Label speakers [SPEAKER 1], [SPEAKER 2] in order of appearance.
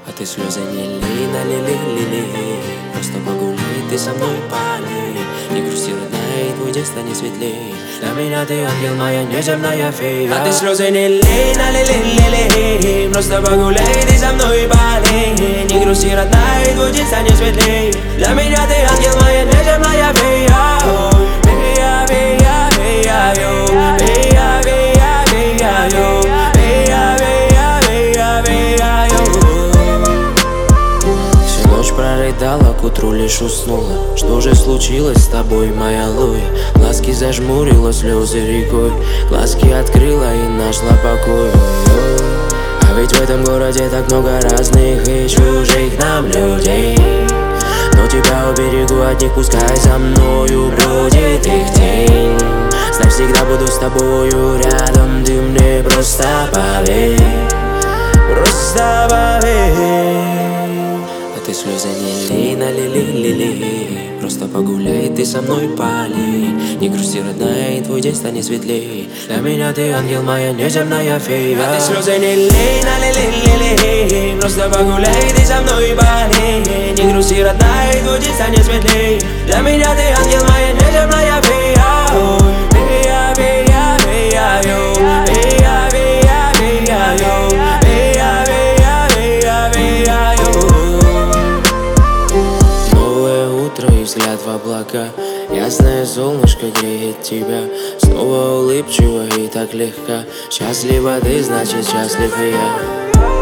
[SPEAKER 1] А ты слезы не лей, налили. Просто погуляй, ты со мной полей. Не грусти, родная, и твой день станет светлей. Для меня ты ангел, моя неземная фея. А ты слезы не лей, налили. Просто погуляй, ты со мной полей. Не грусти, родная, и твой день станет светлей. Для меня ты ангел, моя неземная фея. Фея, фея, фея, йо. Фея, фея, фея, йо. Фея, фея, фея, фея, йо. Всю ночь прорыдала, к утру лишь уснула. Что же случилось с тобой, моя Луи? Глазки зажмурила, слезы рекой. Глазки открыла и нашла покой. А ведь в этом городе так много разных и чужих нам людей. Но тебя уберегу от них, пускай за мною бродит их тень. Знай, всегда буду с тобою рядом, ты мне просто поверь. Просто поверь. А ты слезы не лей, налили. Просто погуляй, ты со мной полей. Не грусти, родная, и твой день станет светлей. Для меня ты ангел, моя неземная фея. А ты слезы не лей, налили. Просто погуляй, ты со мной полей. Не грусти, родная, и твой день станет светлей. Для меня ты ангел, моя неземная фея. Фея, фея, фея, йо. Фея, фея, фея, йо. Фея, фея, фея, фея, йо. Новое утро и взгляд в облака. Ясное солнышко греет тебя. Снова улыбчиво и так легко. Счастлива ты, значит счастлив и я.